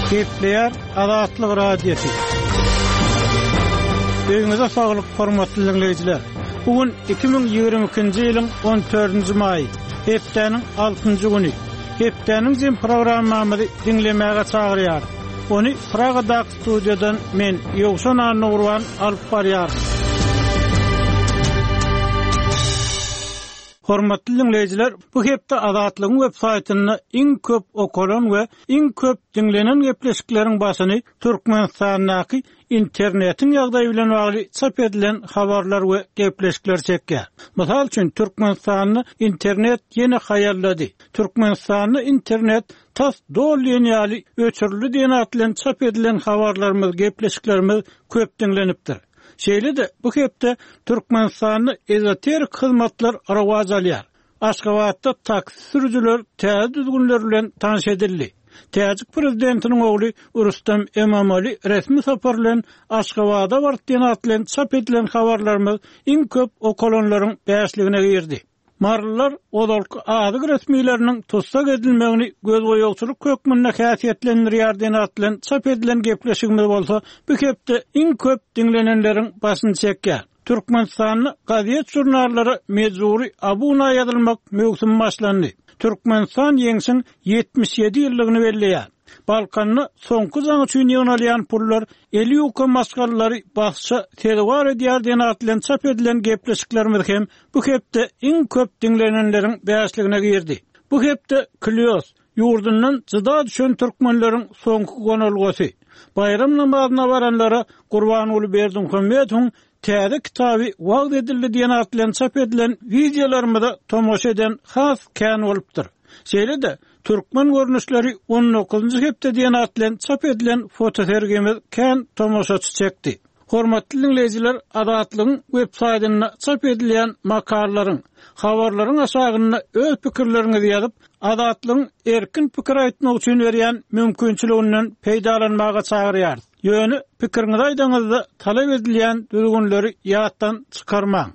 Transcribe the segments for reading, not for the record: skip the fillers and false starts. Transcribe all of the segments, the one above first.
Kepler Azatlyk Radiosu. Öňüňizde saglyk hormatly dinleýijiler. Bugün 2022-nji ýylyň 14-nji maýy, hepdeniň 6-njy güni. Hepdeniň jym programmamyzy dinlemäge çagyrýar. Ony Pragadak studiýadan men Ýowşan Nurwan alyp barýar. Hormatly dinleýijiler, bu hepde Azatlygyň web saýtyny iň köp okulan we iň köp dinlenen gepleşikleriň başyny Türkmenistanyň internetiň ýagdaýy bilen bagly çap edilen habarlar we gepleşikler çekýär. Mysal üçin Türkmenistanyň internet ýene haýallady. Türkmenistanyň internet tas dolýany öçürli diýen atlan çap edilen habarlarymyz, gepleşiklerimiz köp dinlenipdir. Şeýle de bu hepde Türkmenistanyň ezoterik hyzmatlar arwaz alýar. Aşgabatda taksi sürüjüler täze düzgünler bilen tanış edildi. Täjik prezidentiniň ogly Rustam Emomali resmi sapar bilen Aşgabada bardyň atlan çap edilen habarlarymyz iň köp okulanlaryň bäşligine girdi. Marlylar odalky adyk resmileriniň tutsak edilmegini göz goýugçylyk kökmünde häsiýetlendirýär diýen atlan çap edilen gepleşigimiz bolsa, bu hepde iň köp dinlenenleriň başyny çekýär. Türkmenistanyň gaziet jurnallary mejburi abuna ýazylmak möhüm başlandy. Türkmenistan ýeňsiň 77 ýyllygyny belleýär. Balkanyny soňky zaň üçin ýönelen pullar 50 ýokka masgarlary başça terwar edýär diýen atlan çap edilen gepleşiklerimiz hem bu hepde iň köp dinlenenleriň bäşligine girdi. Bu hepde Klios ýurdundan jyda düşen türkmenleriň soňky gonulgasy. Bayram namazyna baranlara Gurbanyly Berdimuhammedowyň täze kitaby wagt edildi diýen atlan çap edilen videolarymyza tomoşa eden has kän bolupdyr. Şeýle de Türkmen görnüşleri 19-njy hepde diýen atlan çap edilen fotosergimiz kän tomoşaçy çekdi. Hormatly dinleýijiler, Azatlygyň web saýtyna çap edilen makalalaryň, habarlaryň aşagyna öz pikirleriňizi ýazyp, Azatlygyň erkin pikir aýtmak üçin berýän mümkinçiliginden peýdalanmaga çagyrýar. Ýöne pikiriňizi aýdaňyzda talap edilýän düzgünleri ýatdan çykarmaň.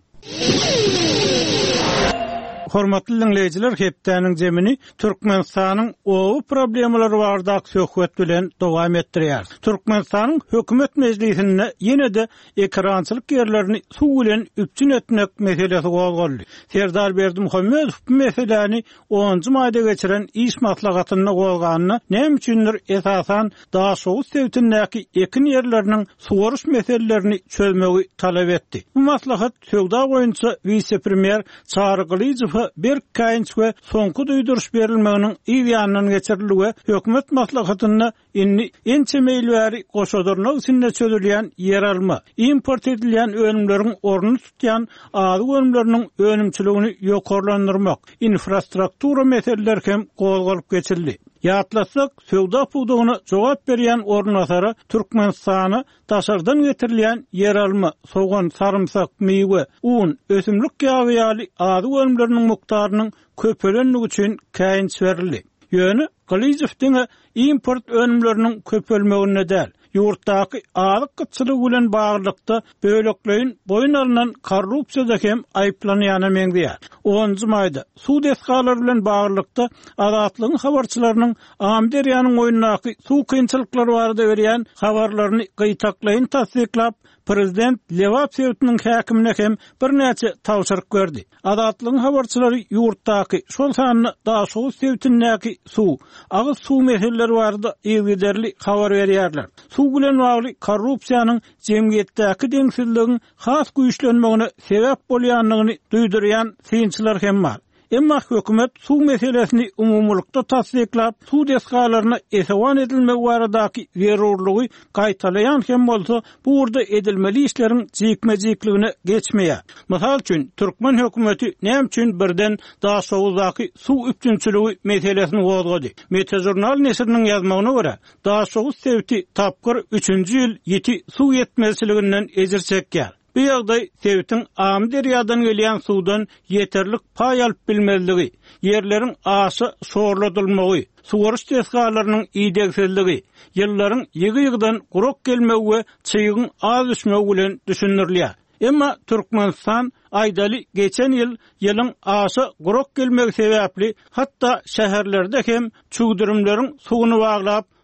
Hormatly dinleýijiler, hepdeniň jemini Türkmenistanyň owy problemleri bardak söhbet bilen dowam etdirýär. Türkmenistanyň hökümet mejlisinde ýene de ekrançylyk ýerlerini suw bilen üpçün etmek meselesi gozgaldy. Serdar Berdimuhammedow bu meseleni 10-njy maýda geçiren iş maslahatyny gozganyny näme üçindir esasan daha soňky sewtindäki ekin ýerleriniň suwaryş meselelerini çözmegi talap etdi. Bu maslahat söwda boýunça vice-premier Çağrıqlyjew bir kaýynç we soňky duýduruş berilmeginiň ýa-da geçiriligi hökümet maslahatyna ençe meýilbäri goşadyrnak üçin çözülýän ýer alma, import edilýän önümleriň ornuny tutýan ady önümleriniň önümçiligini ýokarlandyrmak, infrastruktura meseleleri hem gozgalyp geçirildi. Ýatlasak, söwda pudugyna jogap berýän ornatara Türkmenistany daşardan getirilýän yer alma, soğan, sarımsak, meýwe, un, ösümlik ýagy ýaly ady önümleriniň mukdarynyň köpelenligi üçin kaýynç berildi. Ýöne Glyjewdiň import önümleriniň köpelmegine däl, ýurtdaky adyk gytçylyk bilen baglykda bölekleýin boyun alynan korrupsiýada hem aýplanýany meňdäýär. 10-njy maýda suw desgalary bilen baglykda Azatlygyň habarçylarynyň Amderýanyň oýundaky suw kynçylyklary barada berýän habarlaryny gytaklaýyn tasdiklap, Prezident Lewapsewtiniň häkimine hem bir näçe tawşyryk berdi. Azatlygyň habarçylary ýurtdaky şol sanyny daha sow sewtindäki suw, agyz suw meseleleri barada ýygyderli habar berýärler. Suw bilen bagly korrupsiýanyň jemgyýetdäki deňsizligiň has güýçlenmegine sebäp bolýanlygyny duýdurýan synçylar hem bar. Emma hökümet suw meselesini umumlukda tasdiklap, suw desgalaryna esewan edilmek baradaky zerurlygy gaýtalaýan hem bolsa, bu urda edilmeli işleriň jikme-jikligine geçmeýär. Mysal üçin, Türkmen hökümeti näme üçin birden daha sowuzdaky suw üpçünçiligi meselesini gozgady. Meteorolog nesriniň ýazmagyna görä, daha sowuz sewti tapgyr 3-nji ýyl ýeti suw ýetmezçiliginden ejir çekýär. Bu ýagdaý sewtiň Amderýadan gelýän suwdan ýeterlik paý alyp bilmezligi, ýerleriň aşy sorladylmagy, suwaryş tesgalarynyň ýedegsizligi, ýyllaryň ýygy-ýygydan gurok gelmegi we çyýgyň az düşmegi bilen düşündirilýär. Emma Türkmenistan aýdaly geçen ýylyň aşy gurok gelmegi sebäpli hatda şäherlerde hem çugdurumlaryň suwuny baglap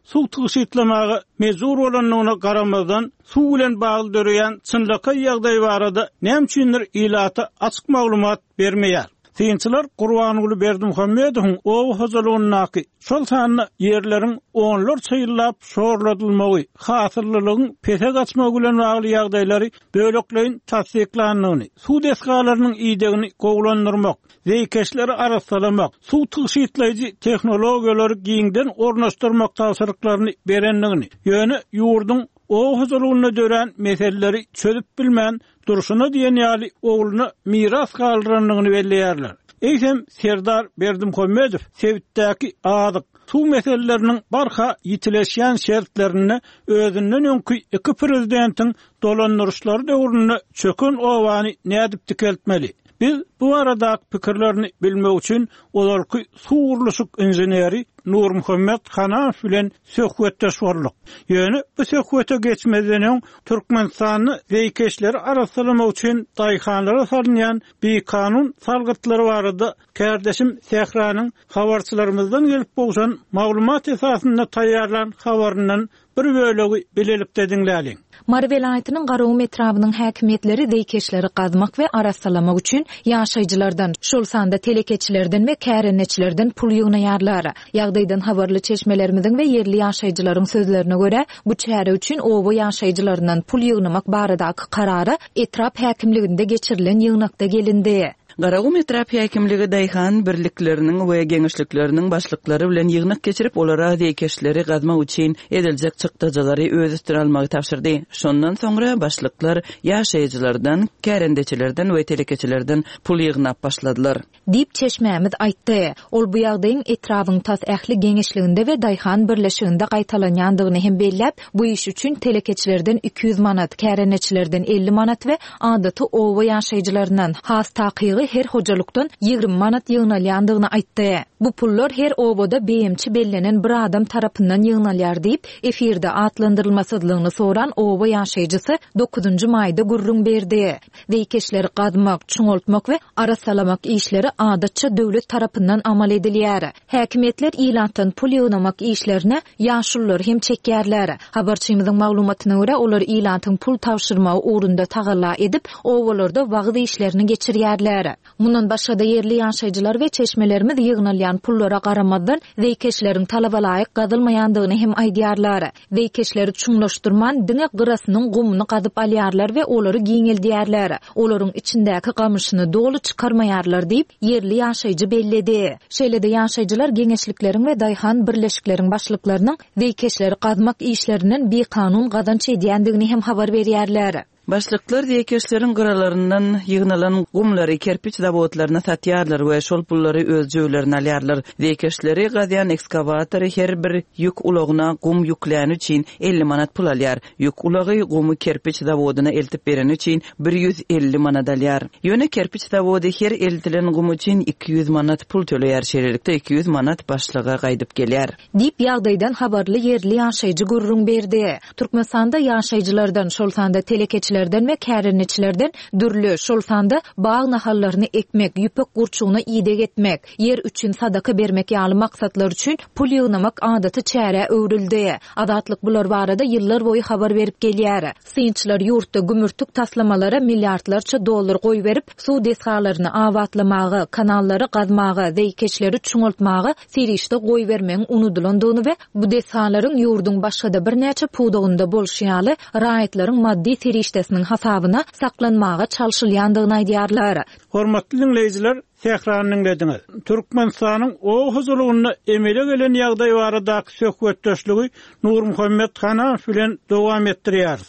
suw tygyşytlamagy mezur bolanlygyna garamazdan suw bilen bagly döreýän çynlaka ýagdaý barada näme ilata açyk maglumat bermeýär. Synçylar Gurbanyňly Berdimuhammedowyň owu hozalygyny şol sanyny ýerleriň onlar çyýllap şorladylmagy, hasyrlylygyň pese gaçmagy bilen bagly ýagdaýlary bölekleýin tasdiklanýany, suw deskalarynyň ýygdygyny gowlandyrmak, zeýkeşleri arasalamak, suw tygyşytlaýjy tehnologiýalary giňden ornaşdyrmak tasyryklaryny berenligini, ýöne ýurduň o hozalygyna dören meseleleri çözüp bilmän duruşuna diýen ýaly ogluny miras galdyranlygyny belleýärler. Eýsem Serdar Berdimuhammedow Sewitdäki adyk suw meseleleriniň barha ýitileşýän şertlerini özünden öňkü iki prezidentiň dolandyrışlary döwrüne çöken owany nädip dikeltmeli. Biz bu arada pikirlerini bilmek üçin olarky suwurlyşyk injeneri Nur Muhammed Hanafi bilen söhbetdeşýarlyk. Ýöne bu söhbete geçmeden Türkmenistany zeýkeşleri arasalamak üçin daýhanlara salynýan bir kanun salgytlary barada kardeşim Sehranyň habarçylarymyzdan gelip bolýan maglumat esasynda taýýarlan habaryndan bir bölegi bilelikde diňläliň. Mary welaýatynyň Garawy metrabynyň häkimetleri zeýkeşleri gazmak we arasalamak üçin ýaşaýjylardan, şol sanda telekeçilerden we kärenneçilerden pul ýygnaýarlar. Ýagdaýdan habarly çeşmelerimiziň we yerli ýaşaýjylaryň sözlerine göre bu çäre üçin owa ýaşaýjylaryndan pul ýygnamak baradaky karary etrap häkimliginde geçirilen ýygnakda gelindi. Garawy metrap häkimligi daýhan birlikleriniň we geňişlikleriniň başlyklary bilen ýygnak geçirip olara zeýkeşleri gazmak üçin ediljek çykdyjylary öz üstüne almagy tapşyrdy. Şondan soňra başlyklar ýaşaýjylardan, kärendeçilerden we telekeçilerden pul ýygnap başladylar. Dip çeşmämiz aýtdy. Ol bu ýagdaýyň etrabyň tas ähli geňişliginde we daýhan birleşiginde gaýtalanýandygyny hem bellep, bu iş üçin telekeçilerden 200 manat, kärendeçilerden 50 manat we adaty owa ýaşaýjylaryndan has takygy her hojalykdan 20 manat ýygnalýandygyny aýtdy. Bu pullar her obada beýimçi bellenen bir adam tarapyndan ýygnalýar diýip efirde atlandyrylmasyzlygyny soran oba ýaşaýjysy 9-njy maýda gurrun berdi. Zeýkeşleri gazmak, çuňaltmak we arasalamak işleri adatça döwlet tarapyndan amal edilýär. Häkimetler ilandan pul ýygnamak işlerine ýaşullar hem çekýärler. Habarçymyzyň maglumatyna görä olar ilandan pul tapşyrmagy uğrunda tagalla edip owalarda wagt işlerini geçirýärler. Mundan başga da yerli ýaşaýjylar we çeşmelerimiz ýygnalýan pullara garamazdan zeýkeşleriň talaba laýyk gazylmaýandygyny hem aýdýarlar. Zeýkeşleri çuňlaşdyrman diňe gyrasynyň gumyny gazyp alýarlar we olary giňeldýärler. Olaryň içindäki gamyşyny dolu çykarmaýarlar diýip yerli ýaşaýjy belledi. Şeýle-de ýaşaýjylar geňeşlikleriň we daýhan birleşikleriň başlyklarynyň zeýkeşleri gazmak işlerinden bir kanun gazanç edýändigini hem habar berýärler. Başlyklar zeýkeşleriň gyralaryndan ýygnalan gumlary kerpiç zawodlaryna satýarlar we şol pullary öz jöwlerine alýarlar. Zeýkeşleri gazyan ekskavatory her bir ýük ulagyna gum ýüklän üçin 50 manat pul alýar. Ýük ulagy gumy kerpiç zawodyna eltip beren üçin 150 manat alýar. Ýöne kerpiç zawody her eltilen gum üçin 200 manat pul töleýär, şeýlelikde 200 manat başlyga gaýdyp gelýär. Dip ýagdaýdan habarly yerli ýaşaýjy gurrun berdi. Türkmenistanda ýaşaýjylardan, şol sanda telekeçilerden we kärenneçilerden dürlü şol sanda bağ nahallaryny ekmek, ýüpek gurçugyna ýydak etmek, yer üçin sadaka bermek ýaly maksatlar üçin pul ýygnamak adaty çäre öwrüldi. Adatlyk bular barada ýyllar boýy habar berip gelýär. Synçylar ýurtda gümürtük taslamalara milliardlarça dollar goý berip, suw deskalaryny awatlamagy, kanallary gazmagy, zeýkeşleri çuňaltmagy serişde goý bermeň unudulandygyny we bu deskalaryň ýurduň başga bir näçe pudugynda bolşýaly raýatlaryň maddi serişde hasabyna saklanmaga çalşylýandygyny aýdýarlar. Hormatly dinleýijiler, Sehranyň dediňiz. Türkmenistanyň o hozalygyny emele gelen ýagdaý baradaky söhbetdeşligi Nur Muhammed Hanafi bilen dowam etdirýäris.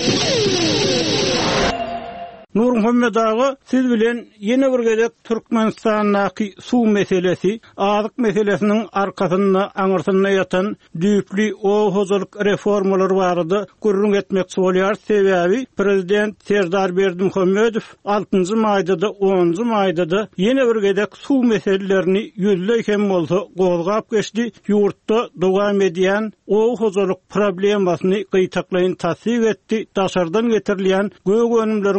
Nur Muhammed ağa, siz bilen yine bir gezek Türkmenistanyň suw meselesi, azyk meselesiniň arkasynda aňyrsyna ýatan düýpli o hozalyk reformalary barada gurrun etmekçi bolýar. Sebäbi prezident Serdar Berdimuhammedow 6-njy maýda da 10-njy maýda da yine bir gezek suw meselelerini ýüzleýken bolsa gozgap geçdi. Ýurtda dowam edýän o hozalyk problemasyny gyýtaklaýyn tasdiq etdi. Daşardan getirilýän gög önümleriň köp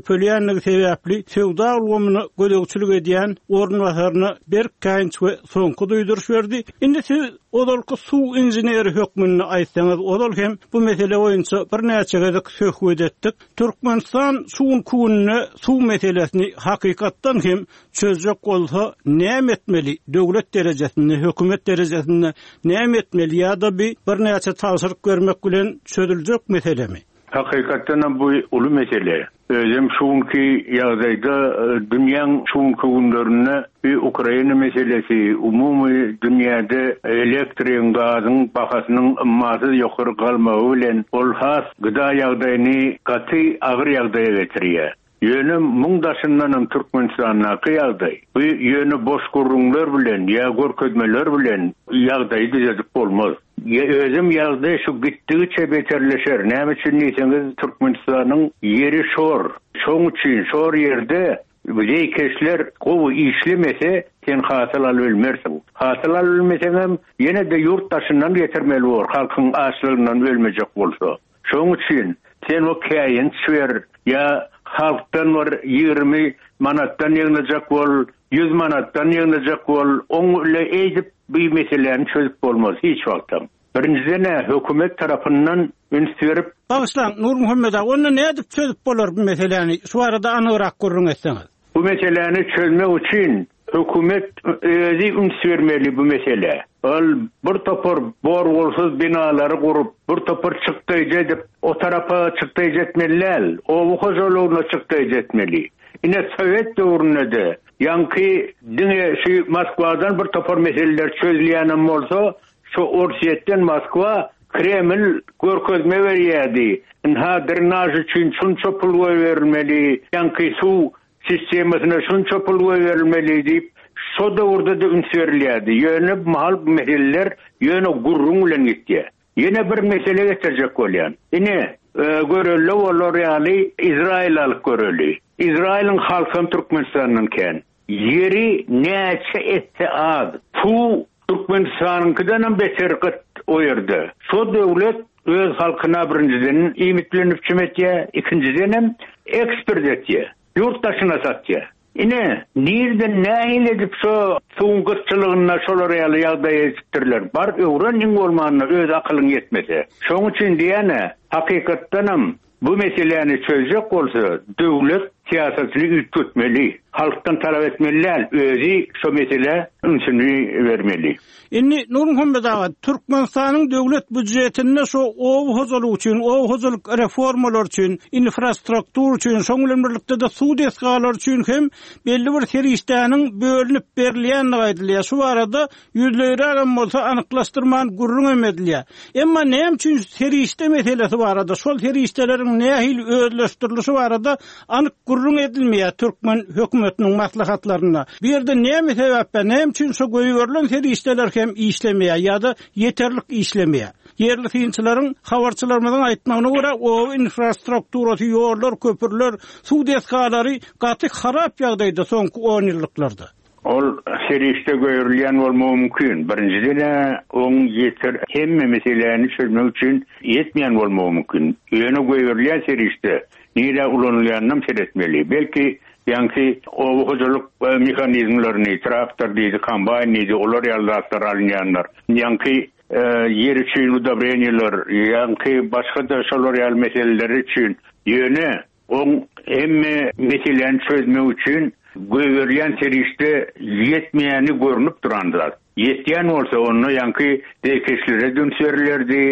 monopoliýanlygy sebäpli sowda ulgamyny gödөгçilik edýän ornwasaryna Berk Kaynç we soňky duýduruş berdi. Indi siz odolky suw inженери hökmüni aýtsaňyz, odol hem bu mesele boýunça bir näçe gezek söhbet etdik. Türkmenistan suwun kuwunyny, suw meselesini hakykatdan hem çözjek bolsa näme etmeli? Döwlet derejesinde, hökümet derejesinde näme etmeli? Ýa-da bir näçe taşyryk görmek bilen çözüljek meselemi? Hakykatdan bu ulu mesele. Özüm şuunki ýagdaýda dünýäň şuunki günlerinde bir Ukraina meselesi, umumy dünýäde elektriň, gazyň bahasynyň ymmasy ýokary galmagy bilen ol has gyda ýagdaýyny gaty agyr ýagdaýa getirýär. Ýöne muňdaşyndan Türkmenistana ýagdaý. Bu ýöne boş gurrunlar bilen ýa görkezmeler bilen ýagdaýy düzelip bolmaz. Özüm ýagdaý şu gitdigiçe beterleşer. Näme üçin diýseňiz Türkmenistanyň ýeri şor. Şoň üçin şor ýerde beýkeşler gowy işlemese sen hasyl alyp ölmersiň. Hasyl alyp ölmeseň hem ýene de ýurtdaşyndan getirmeli bol. Halkyň açlygyndan ölmejek bolsa. Şoň üçin sen o käýin şer ýa halktan var 20 manattan ýygnajak bol, 100 manattan ýygnajak bol, oňla eýdip bu meselelerini çözüp bolmaz hiç wagtda. Birinciden hökümet tarapyndan ünsürip Bagyslan Nur Muhammed ağa, onu ne edip çözüp bolar bu meselelerini? Şu arada anyrak gurrun etseňiz. Bu meselelerini çözmek için hökümet özü üns vermeli bu mesele. Ol bir topar borgulsuz binalary gurup, bir topar çykdyjy edip o tarafa çykdyjy etmeliler. O hojalogyna çykdyjy etmeli. Ine Sovet döwründe de ýanky diňe şu Moskwadan bir topar meseleler çözülýänem bolsa, şu Orsiýetden Moskwa Kreml görkezme berýärdi. Ha drenaj üçin şunça pul berilmeli, ýanky suw sistemasyna şunça pul berilmeli diýip şo döwürde de üns berilýärdi. Ýöne mahal meseleler ýöne gurrun bilen gitdi. Ýene bir mesele getirjek bolýan. Ine göreli bolar ýaly İsrail alyp göreli. İsrail'in halkyn Türkmenistanyň ken. Ýeri näçe etse az. Bu Türkmenistanyňkydan hem beter o ýerde. Şo döwlet öz halkyna birinciden imitlenip çimetýär, ikinciden hem ekspert etýär. Ýurtdaşyna satýar. Ine nerden nähil edip şo suwun gyrçylygyna şolar ýaly ýagdaý etdirler. Bar öwrenin bolmanyna öz akylyň yetmese. Şoň üçin diýene hakykatdan hem bu meselelerini çözecek bolsa döwlet siýasatyny ütgetmeli. Halktan talap etmeliler. Özü şu mesele ünsünü vermeli. Inni Nur Muhammed ağa, Türkmenistanyň döwlet büdjetinde şu hozaluk üçin, hozaluk reformalar üçin, infrastruktur üçin, şoň bilen birlikde de suw desgalar üçin hem belli bir serişdäniň bölünip berilýänligi aýdylýar. Şu arada ýüzlerden bolsa anyklaşdyrman gurrun emedilýär. Emma näme üçin serişde meselesi barada, şol serişdeleriň nähil özleşdirilişi barada anyk gurrun edilmeýär Türkmen hökümetiniň maslahatlaryna. Bir ýerde näme sebäpden, näme üçin şu goýberlen serişdeler hem işlemeýär ýa-da yeterlik işlemeýär. Yerli synçylaryň habarçylarymyň aýtmagyna görä, o infrastrukturasy, ýollar, köpürler, suw desgalary gaty harap ýagdaýda soňky 10 ýyllyklarda. Ol serişde göýürilýän bolmagy mümkin. Birinciden oň yeter hemme meselelerini çözmek üçin yetmeýän bolmagy mümkin. Ýöne göýürilýän serişde nire ulanılýanyny seretmeli. Belki ýanky o hojuluk mehanizmlaryny, traktor diýdi, kombayn diýdi, olar ýaldatlar alınýanlar. Ýanky yer üçin udobrenýeler, ýanky başga da şolar ýal meseleleri üçin ýöne oň hemme meselelerini çözmek üçin göýürilýän serişde yetmeýäni görünüp durandylar. Yetýän bolsa onu ýanky dekeşlere dönüşýärlerdi.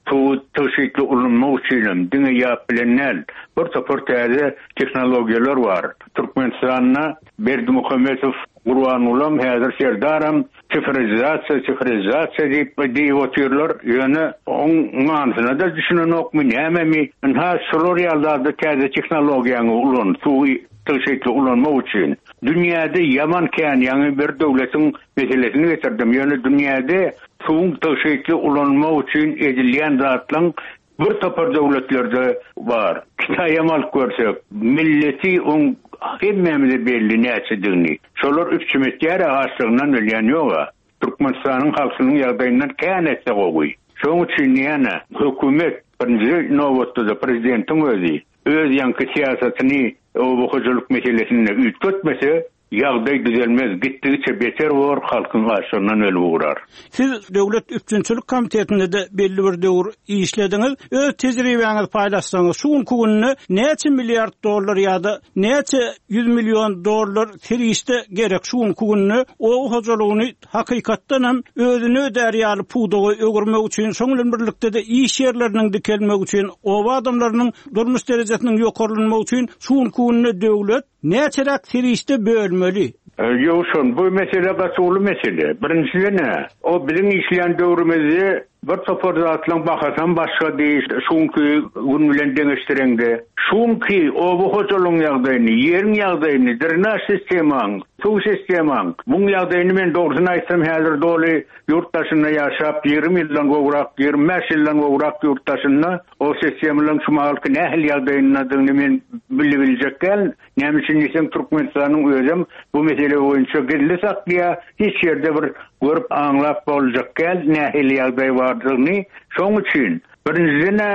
Tawşykly ulunma üçin diňe ýap bilenler bir topar täze tehnologiýalar bar. Türkmenistanyna Berdimuhammedow Gurban ulam häzir serdaram sifrizasiýa diýip oturýarlar. Ýöne oň manysyna da düşünen okmy näme ha şolar ýallarda täze tehnologiýany ulan tawşykly ulunma üçin dünýäde ýaman kän ýa-ni bir döwletiň meselesini getirdim. Ýöne dünýäde suwun tawşykly ulanma üçin edilýän zatlaryň bir topar döwletlerde bar. Kitaya mal görsek, milleti on hemmemize belli näçe. Şolar hükümetler aşygyndan ölýän ýoga. Türkmenistanyň halkynyň ýagdaýyndan kän etse gowy. Şoň üçin ýa-ni hökümet birinji nowatda prezidentiň öz ýanky siýasatyny o hocalyk meselesine ütkötmese ýagdaý düzelmez, gitdigiçe beter bolur, halkyň açygynyň öl uğrar. Siz Döwlet Üçinçilik Komitetinde de belli bir döwür işlediňiz. Öz tejribeňizi paýlaşsaňyz, şuňky günne näçe milliard dollar ýa-da näçe 100 milyon dollar serişde gerek şuňky günne o hojalygyny hakykatdan hem özüne därýaly puwdagy ögürmek üçin, şoňlan birlikde de iş ýerleriniň dikelmek üçin, o adamlarynyň durmuş derejesiniň ýokarlanmagy üçin şuňky günne döwlet näçerak serişde bölmeli? Yoşun, bu mesele gaçyly mesele. Birinçisi o bizim işleyen döwrümizde bir topar zatlaryň bakasan başga diýiş, şuňky gün bilen deňeşdireňde, şuňky o bu hojalyň ýagdaýyny, ýeriň ýagdaýyny, drenaj sistemaň, suw sistemaň, bu ýagdaýyny men dogrusyny aýtsam häzir doly ýurtdaşynda ýaşap 20 ýyldan gowrak, 25 ýyldan gowrak ýurtdaşynda o sistemanyň şumalky nähil ýagdaýyny men biljekkel, näme üçin ýesem Türkmenistanyň özüm bu mesele boýunça gelle saklya, hiç ýerde bir görüp aňlap boljakkel nähil ýagdaý bardygyny, şoň üçin birinjine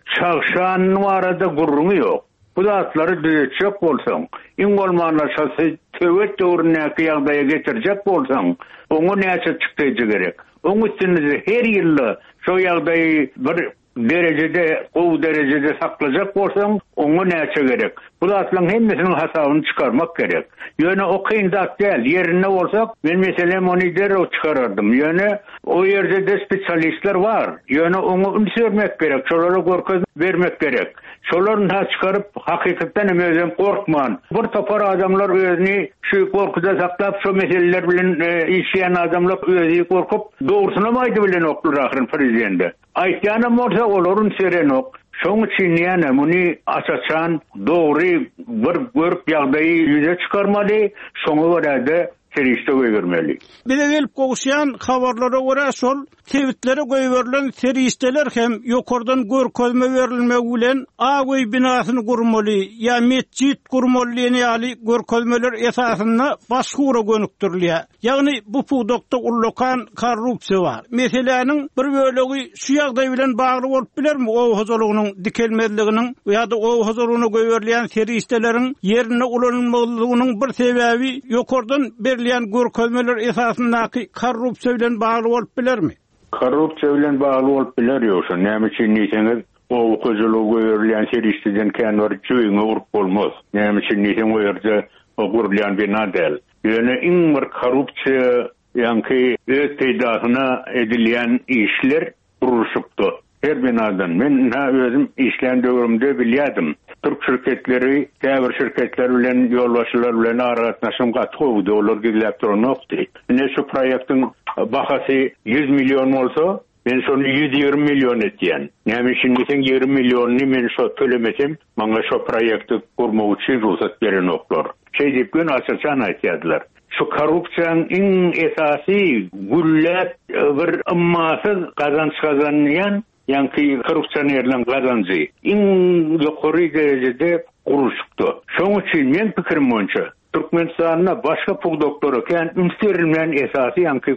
çagşanyň arada gurrumy ýok. Bu zatlary düzetjek bolsaň, iň bolmanda şahsy töwet döwründäki ýagdaýa getirjek bolsaň, oňa näçe çykdyjy gerek. Oň üçin her ýylly şo ýagdaýy bir derecede, o derecede saklajak bolsaň, oňa näçe gerek. Bu zatlaryň hemmesiniň hasabyny çykarmak gerek. Ýöne o kyn zat däl, ýerinde bolsak, men meselem ony derä çykarardym. Ýöne o ýerde de spesialistler var. Ýöne oňa ünsürmek gerek, şolara görkezmek bermek gerek. Şolaryň ha çykaryp hakykatdan özüm korkman. Bir topar adamlar özüni şu korkuda saklap, şu meseleler bilen işleyen adamlar özüni korkup, dogrusyna maýdy bilen oklar ahyryn prezidenti. Aýtýanym bolsa olaryň seren ok. Şoň üçin ýa-ni muny açaçan, dogry bir görüp ýagdaýy ýüze çykarmaly, şoňa görä serişde göýbermeli. Bile gelip gowşaýan habarlara görä şol tewitlere goýberilen serişdeler hem ýokardan görkezme berilmegi bilen agoý binasyny gurmaly, ýa mesjid gurmaly ýaly görkezmeler esasynda başgura gönükdirilýär. Ýagny bu puwdakda ullakan korrupsiýa bar. Meseleniň bir bölegi şu ýagdaý bilen bagly bolup bilermi? O hojalygynyň dikelmezliginiň ýa-da o hojalygyna goýberilýän serişdeleriň ýerine ulanmagynyň bir sebebi ýokardan görkezmeler esasyndaky korrupsiýa bilen bagly bolup bilermi? Korrupsiýa bilen bagly bolup biler ýoksa, näme üçin diýseňiz, o hojalygy goýberilýän serişdeden känwar çüýüňe urup bolmaz. Näme üçin diýseň o ýerde o gurulan bina däl. Ýöne iň bir korrupsiýa ýa-ki öz peýdasyna edilýän işler uruşupdy. Her binadan men özüm işleyen döwrümde bilýärdim. Türk şirketleri, käbir şirketler bilen ýolbaşçylar bilen aragatnaşym gatýdy, olar gidip durmakdy. Ne şu proýektiň bahasy 100 milyon bolsa, men şonu 120 milyon etýän. Näme üçin diýsem 20 milyonyny men şo tölemesem, maňa şo proýekti gurmak üçin ruhsat beren oklar. Şeýdip gün açaçan aýtýardylar. Şu korrupsiýanyň iň esasy güllep bir ymmasyz kazanç kazanýan, ýa-ki korrupsiýanyň kazanjy iň ýokary derejede guruşupdy. Şoň üçin men pikirim boýunça Türkmenistanyna başga puwdaklara kän ünsürilmeýän esasy ýa-ki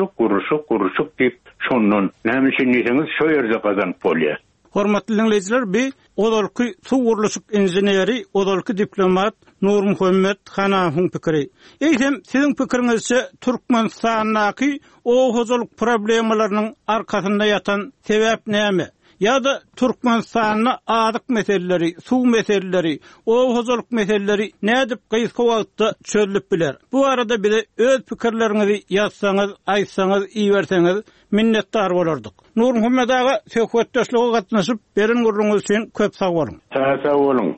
guruşuk diýip şondan näme üçin diýseňiz şo ýerde kazanyp bolýar. Hormatly dinleyijiler, bi odalky suw guruluşyk inженери, odalky diplomat Nur Muhammed Hanafyň pikiri. Eýsem siziň pikiriňizçe Türkmenistanyňky o hojalyk problemalarynyň arkasynda ýatan sebäp näme? ýa-da Türkmenistanyň adyk meseleleri, suw meseleleri, o hojalyk meseleleri nädip gysga wagtda çözülip biler? Bu arada bile öz pikirleriňizi ýazsaňyz, aýtsaňyz, iýerseňiz minnetdar bolardyk. Nur Muhammed aga söhbetdeşlige gatnaşyp beren gurruňyz üçin köp sag bolun. Sag bolun.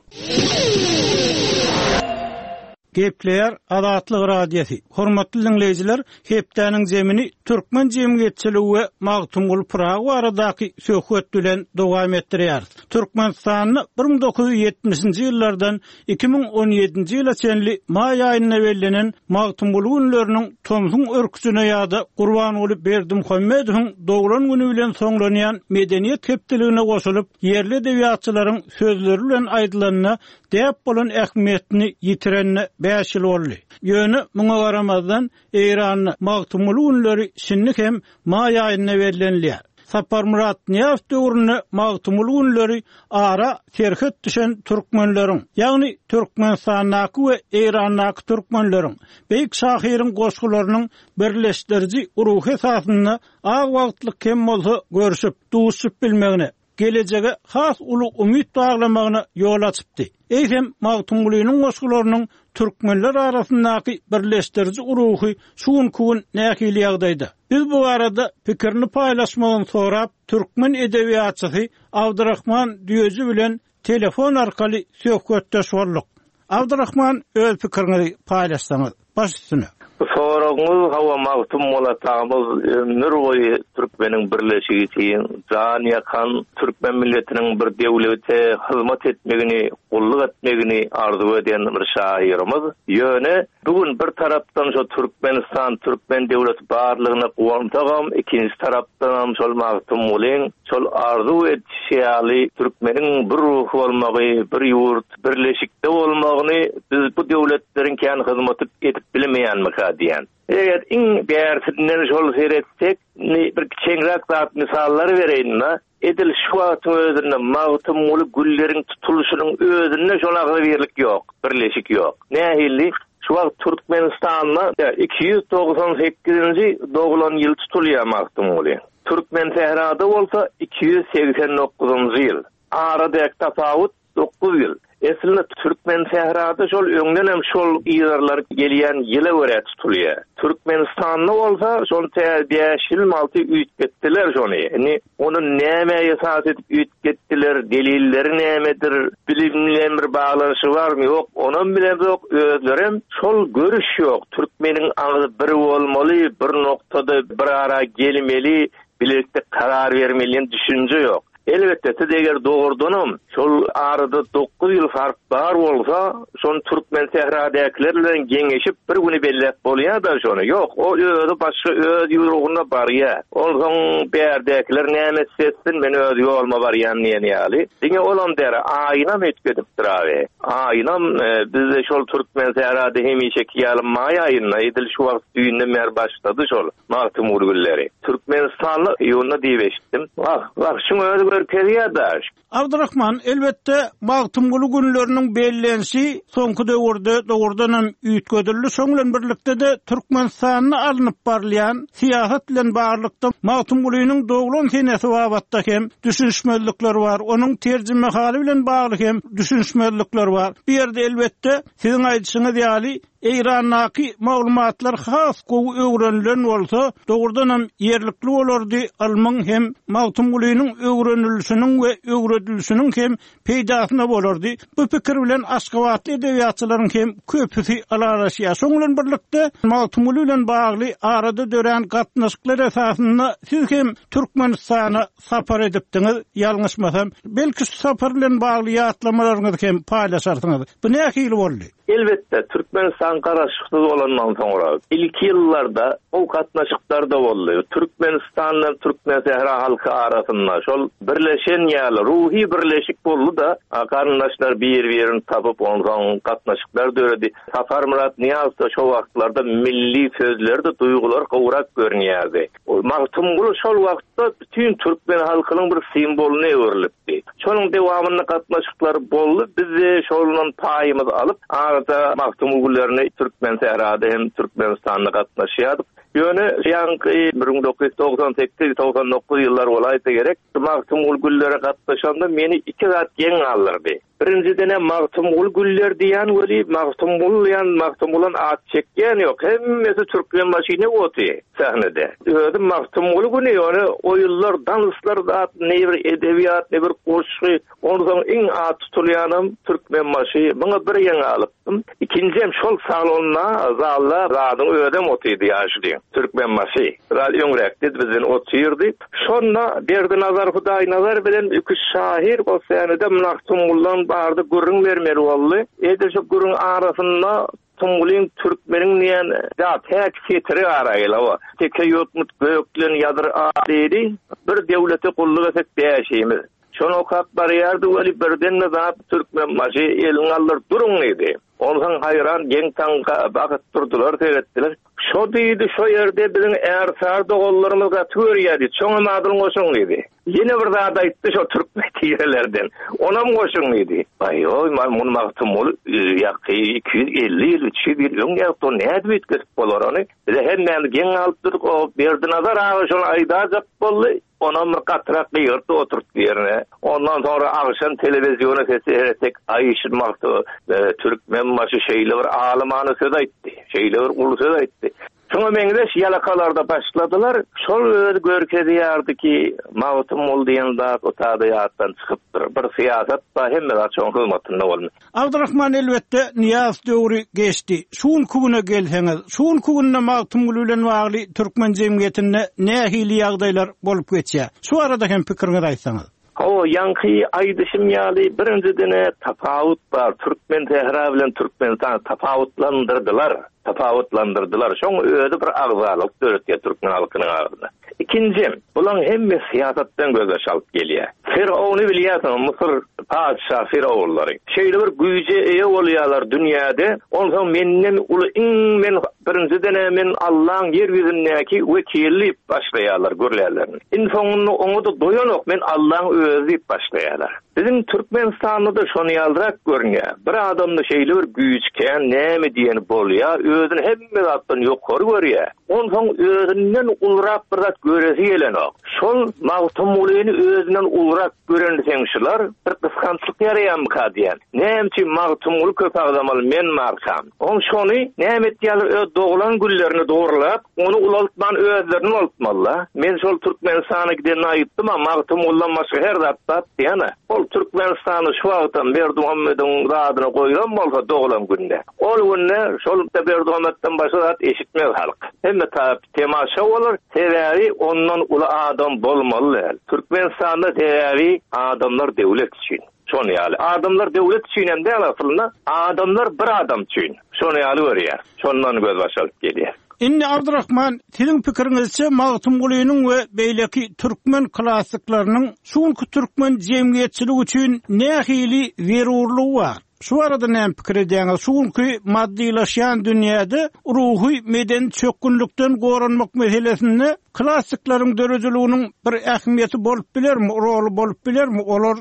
Gepler Adatlyk radiosi. Hormatly dinleyijiler, hepdäniň zemini türkmen jemgyýetçiligi we Magtumgul Praga aradaky söhbet bilen dowam etdirýär. Türkmenistanyň 1970-nji ýyllardan 2017-nji ýyla çenli may aýyna berlenen Magtumgul günleriniň Tomsun örküsine ýa-da Gurban bolup berdim Muhammedowyň dogran güni bilen soňlanýan medeniýet hepdeligine goşulyp, ýerli edebiýatçylaryň sözleri bilen aýdylanyna däp bolan ähmiýetini ýitirenine 5 ýyl boldy. Ýöne muňa garamazdan Eýranyň Magtumgul günleri şinlik hem may aýyna berlenýär. Sapar Murat Niyaz döwrüne magtymul günleri ara terhet düşen türkmenleriň, ýagny Türkmenistanaky we Eýrannaky türkmenleriň, beýik şahyryň goşgularynyň birleşdirici uruhy esasyna az wagtlyk kem bolsa görüşip, duşup bilmegine, geleceğe has ulu umit bağlamagyna ýol açypdy. Eýsem magtymlygynyň goşgularynyň türkmenler arasyndaky birleşdirici uruhy şunkun nähili ýagdaýda. Biz bu arada pikirini paylaşmadan sonra türkmen edebiýatçysy Abdurrahman Düýezi bilen telefon arkaly söhbetdeş boldyk. Abdurrahman, öz pikirini paylaşsaňyz baş üstüne. Soraňyz hawa magtym bolatagymyz ömür boýy türkmeniň birleşigi üçin jan ýakan türkmen milletiniň bir döwlete hyzmat etmegini, gulluk etmegini arzu eden bir şairimiz. Ýöne bugün bir tarapdan şo Türkmenistan, türkmen döwleti barlygyny gowantagam, ikinji tarapdan şol magtym bolan, şol arzu etýäli türkmeniň bir ruh bolmagy, bir ýurt, birleşikde bolmagyny biz bu döwletleriň kän hyzmat edip bilmeýänmi diýen. Eger iň bärsinden şol seretsek, bir çeňrak zat misallar bereýin. Edil şu wagtyň özünde magtym boly gülleriň tutuluşynyň özünde şolaga berlik ýok, birleşik ýok. Nähili şu wagt Türkmenistanda 298-nji doglan ýyl tutulýar magtym boly. Türkmen sehrada bolsa 289-njy ýyl. Arada tafawut 9 ýyl. Eslinde Türkmen sehrada şol öňden hem şol ýyllar gelýän ýyla görä tutulýar. Türkmenistanda bolsa şol 5 ýyl malty üýtgetdiler şony. Yani onu näme esas edip üýtgetdiler, delilleri nämedir, bilimlen bir baglanyşy barmy ýok, onuň bilen ýok, özlerem şol görüş ýok. Türkmeniň aňy bir bolmaly, bir noktada bir ara gelmeli, birlikde karar bermeli düşünje ýok. Elbette siz eger doğurdanam şol arada 9 ýyl fark bar bolsa, şon türkmen sehradakiler bilen geňeşip bir güni bellep bolýar da şonu. Ýok, o özü başga öz ýuruguna barýar. Olsaň bärdekiler näme setsin, men öz ýoluma barýan diýeni. Diňe olan dere aýynam etgedip duraby. Aýynam bizde şol türkmen sehrada hemişe kiýalmaýy aýyna edil şu wagt düýünde mer başlady şol magtym urgulleri. Türkmenistanly ýoluna diýeşdim. Wah, şuňa periyadaş. Abdurrahman, elbette magtymly günleriniň bellenşi soňky döwürde dogurdanam üýtgedildi. Şoň bilen birlikde de Türkmenistanyny alınıp barlayan siýasat bilen barlykda magtymlygynyň doglan senesi wabatda hem düşünşmelikler bar. Onuň terjime hali bilen bagly hem düşünşmelikler bar. Bir ýerde elbette siziň aýdyşyňyz ýaly Eýrannaky maglumatlar has gowy öwrenilen bolsa, dogurdanam ýerlikli bolardy. Almaň hem magtymlygynyň öwrenilişiniň we öwredilişiniň hem peýdasyna bolardy. Bu pikir bilen Aşgabatly edebiýatçylaryň hem köpüsi alaraşýar. Şoň bilen birlikde magtymly bilen bagly arada dören gatnaşyklar esasyna siz hem Türkmenistana sapar edipdiňiz, ýalňyşmasam. Belki şu sapar bilen bagly ýatlamalaryňyzy hem paýlaşarsyňyz. Bu nähili boldy? Elbette Türkmenistan garaşykly bolandan soňra ilki ýyllarda o gatnaşyklar da boldy. Türkmenistanla Türkmen sehra halky arasynda şol birleşen ýaly ruhy birleşik boldy da garyndaşlar bir-birini tapyp ondan gatnaşyklar döredi. Sapar Murat Niyaz da şo wagtlarda milli sözlerde duýgular gowrak görnýärdi. O magtym bolu şol wagtda bütün Türkmen halkynyň bir simboluna öwrilipdi. Şonuň dewamyny gatnaşyklar boldy. Biz şolundan paýymyzy alyp arada magtym ugullerini Türkmen sehrada hem Türkmenistan'da gatnaşýardyk. Ýöne ýa-ni 1998-99 ýyllar bolaysa gerek, magtym ugullara gatnaşanda meni iki zat geň alyrdy. Birinciden magtym ugullar diýen weli magtym ugulyan magtym ulan at çekýän ýok. Hemmesi Türkmen başyny goty sahnede. Özüm magtym ugulny ýöne o ýyllar danyslar zat nebir edebiýat, nebir goşgy, ondan iň at tutulýanym Türkmen başy. Muňa bir ýeňe alypdym. İkinjem şol salonuna zalla radyň ödem otydy ýaşdy. Türkmen başy. Ral ýöňrekde bizden otyrdy. Şonna berdi nazar Hudaý nazar bilen iki şair o senede magtym ulan bardy gurrun bermeli boldy. Ede şu gurrun arasynda Tumulin Türkmeniň diýen zat häk fitri araýla. Teke ýokmut göýüklen ýadyr adydy. Bir döwlete gulluk etsek diýişimiz. Şonu kap barýardy weli birden zat Türkmen başy eliň aldyr durun idi. Ondan hayran geň taňa bakyp durdular, seyretdiler. Şo diýdi, şo ýerde biziň ärsar dogallarymyzga töwerýärdi, çoňa madyň goşuň diýdi. Ýene bir zat aýtdy şo türkmen tiýerlerden. Onam goşuň diýdi. Aýoy, men muny magtym ol, ýaky 250 ýyl, 300 ýyl öňe to näde bitgip bolar ony. Bize her näme geň alyp durup, o berdi nazar ağa şonu aýda jap boldy. Onam bir gatrak ýyrdy oturtdy ýerine. Ondan sonra agşam telewiziona sesletek aýşyrmakdy. Türkmen maşy şeýle bir alymany söz aýtdy. Şeýle bir ulu söz aýtdy. Şoňa meňde ýalakalarda başladylar. Şol görkezýärdi ki, magtym ol diýen zat o tabiatdan çykypdyr. Bir siýasat da hemme açyň hyzmatynda bolmaly. Abdurrahman elbetde Niyaz döwri geçdi. Şuň kuguna gelseňiz, şuň kuguna magtym bilen bagly türkmen jemgyýetinde nähili ýagdaýlar bolup geçýär. Şu arada hem pikiriňizi aýtsaňyz. O yankı aýdyşym ýaly birincide tapawut bar. Türkmen tehra bilen Türkmenistan tapawutlandyrdylar. Şoň öýde bir agzalyk döretýär türkmen halkynyň agyna. İkinji, bulan hemme siýasatdan göze şalyp gelýär. Firawny bilýärsiň, Mısır padşah firawlary. Şeýle bir güýje eýe bolýarlar dünýäde. Ondan menden uly men birincide men Allahyň yer ýüzündäki wekilli başlaýarlar görlerlerini. İnsonuny oňa da doýanok men Allahyň özi başlaýarlar. Bizim Türkmenistanda da şonu ýaldyrak görünýär. Bir adamda şeýle bir güýçken näme diýeni bolýar, özüni hemme zatdan ýokary görýär. Ondan özünden ulrak bir zat göresi gelenok. Şol magtym ulyny özünden ulrak görenseňşiler bir kyskançlyk ýaraýanmyka diýen. Näme magtym uly köp agdamaly men markam. On şonu näme diýerler öz doglan güllerini dogurlap, onu ulaltman özlerini ulaltmalylar. Men şol Türkmenistana giden aýtdym, magtym ulydan başga her zat bat diýene. Ol Türkmenistany şu wagtdan Berdimuhammedyň zadyna goýulan bolsa doglan günde. Ol günde şol Berdimuhammedyň başga zat eşitmez halk. Hemme temaşa bolar, sebäbi ondan uly adam bolmaly. Türkmenistanda sebäbi adamlar döwlet üçin. Şonu ýaly. Adamlar döwlet üçin hem de aslında adamlar bir adam üçin. Şonu ýaly görýär. Şondan göz başalyp gelýär. Indi Abdurrahman, sizin pikiriňizçe magtym gulynyň we beýleki türkmen klassiklarynyň şuňky türkmen jemgyýetçiligi üçin nähili zerurlygy bar. Şu arada näme pikir edýäňiz? Şuňky maddilaşýan dünýäde ruhy meden çökünlükden goranmak meselesinde klassiklaryň dörejiliginiň bir ähmiýeti bolup bilermi, rolu bolup bilermi? Olar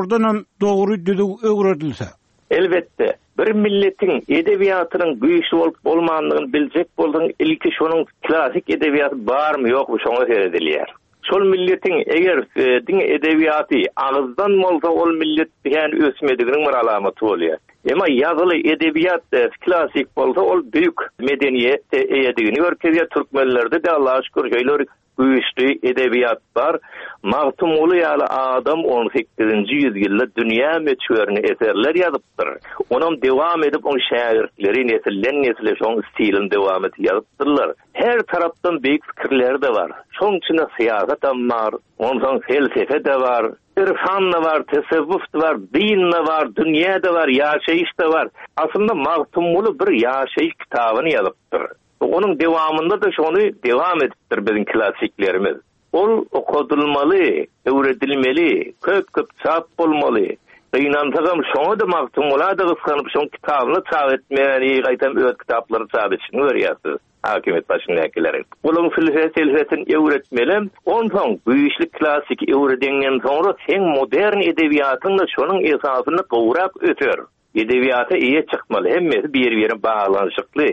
dogry düzüg öwredilse. Elbette. Bir milletin edebiýatynyň güýçli bolup bolmandygyny biljek bolsaň, ilki şonuň klassik edebiýaty barmy ýokmy şoňa seredilýär. Şol milletin eger din edebiýaty agızdan bolsa ol millet diýen ösmediginiň bir alamaty bolýar. Ema ýazyly edebiýat klassik bolsa ol büyük medeniýet eýedigini görkezýär. Türkmenlerde de Allaha şükür şeýler güýçli edebiýat bar. Magtym uly ýaly adam 18-nji ýüzyylda dünýä meçhürini eserler ýazypdyr. Onam dewam edip on şäherleri nesilden nesile şoň stilini dewam edip ýazypdyrlar. Her tarapdan beýik pikirler de bar. Şoň içinde siýasat bar, ondan felsefe de bar, irfan da var, tesavvuf da var, din da var, dünýä de var, ýaşaýyş da var. Aslında magtym uly bir ýaşaýyş kitabyny ýazypdyr. Onun devamında da şonu devam edipdir bizim klassiklerimiz. Ol okudulmalı, öğretilmeli, köp çap bolmaly. Gynansaňam şoňa da magtym bolady gyskanyp şoň kitabyny çap etmeli, gaýtam öz kitaplary çap etişini görýärsiz. Hakimet başyndakilerin. Olaň filosofiyasyn öwretmeli. Ondan güýçli klassik öwredenden soňra sen modern edebiýatyň da şonuň esasyny gowrak öter. Edebiýata iýe çykmaly, hemmesi bir-birine baglanşykly.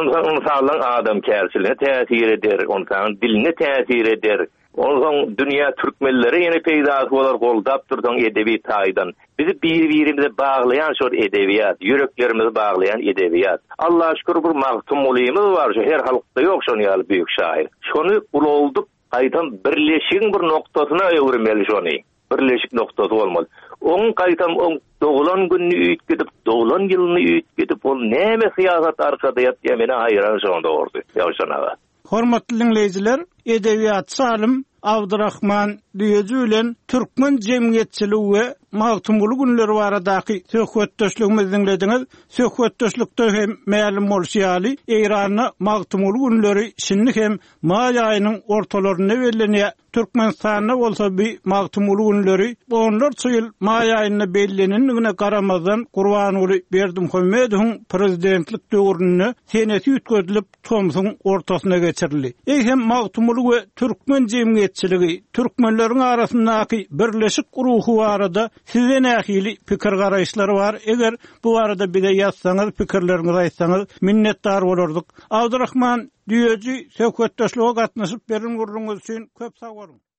Ondan adam kärçiligine täsir eder, ondan diline täsir eder. Ondan dünýä türkmenleri ýene peýda bolar goldap durdan edebi taýdan. Bizi bir-birimize baglayan şol edebiýat, yüreklerimizi baglayan edebiýat. Allaha şükür bir magtym ulymyz bar, her halkda ýok şonu ýaly büyük şair. Şonu uloldup aýdan birleşiň bir noktasyna öwürmeli şonu. Birleşik noktası bolmaly. Oň gaýtam doglan günni üýtgedip, doglan ýylyny üýtgedip, ol näme siýasat arkada ýatýar meni haýran şonda gordy. Ýa-şonaga. Hormatly dinleýijiler, edebiýat salim Abdurrahman Düýeji bilen türkmen jemgyýetçiligi we magtymly günleri baradaky söhbetdeşligimizi dinlediňiz. Söhbetdeşlikde hem ma'lum bolýaly, Eýranyň magtymly günleri şinlik hem may aýynyň ortalaryna bellenýär. Türkmenistanda bolsa bir magtymly günleri onlarça ýyl may aýyna bellenenligine garamazdan Gurbanuly Berdimuhammedowyň prezidentlik döwrüne seneti ütközülip Tomsuň ortasyna geçirildi. Hem magtymly we türkmen jemgyýetçiligi, türkmenleriň arasyndaky birleşik ruhu barada size nähili pikir garaýşlary bar. Eger bu barada bir de ýazsaňyz, pikirleriňizi aýtsaňyz minnetdar bolardyk. Abdurrahman Düýeci söhbetdeşlige gatnaşyp beriň gurrunňyz üçin köp sag bolun.